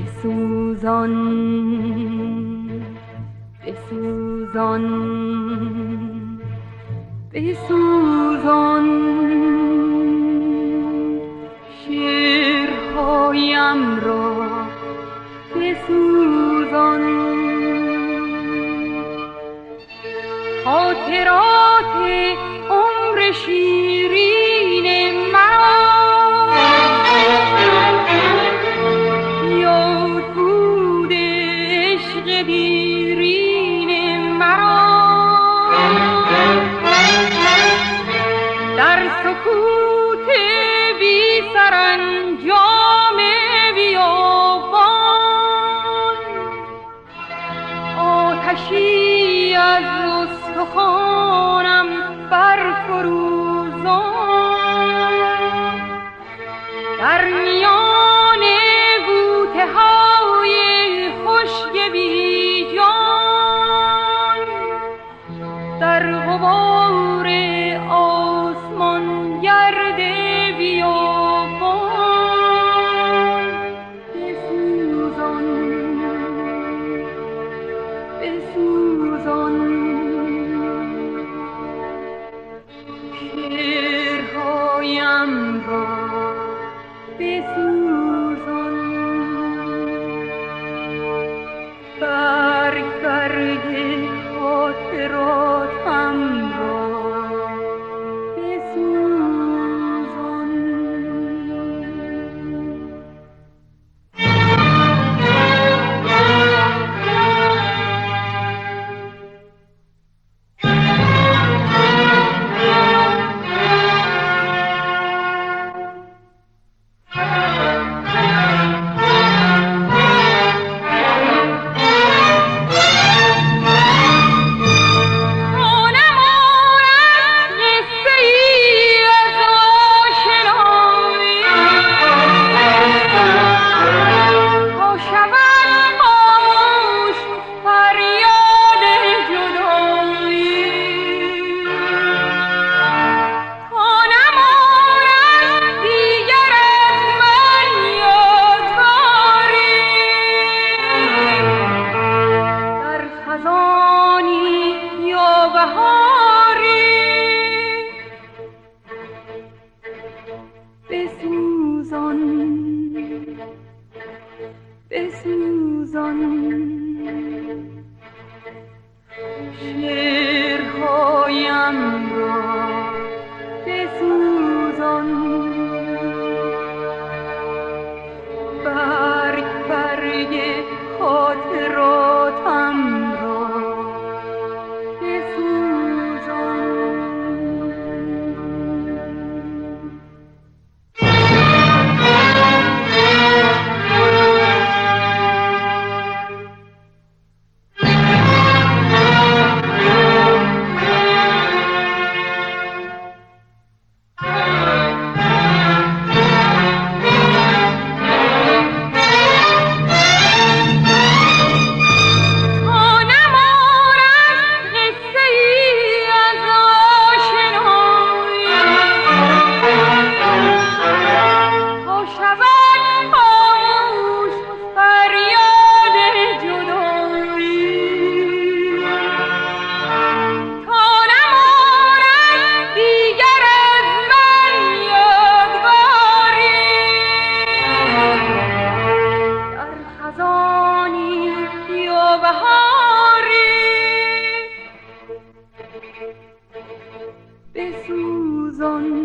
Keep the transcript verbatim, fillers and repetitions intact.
بسوزان بسوزان بسوزان شعرهایم را بسوزان خاطرات عمر شیرین مرا یاد بود عشق دیرین مرا در سکوت بی سرانجام بیابان آتشی از استخوانم برفروزان در میان بوته های خشک بی جان در غبار آسمان گرد بیابان بسوزان بسوزان شعرهایم را بسوزان برگ برگ خاطراتم را بسوزان بسوزان بسوزان شعرهایم را بسوزان برگ برگ خاطراتم را بسوزان بسوزان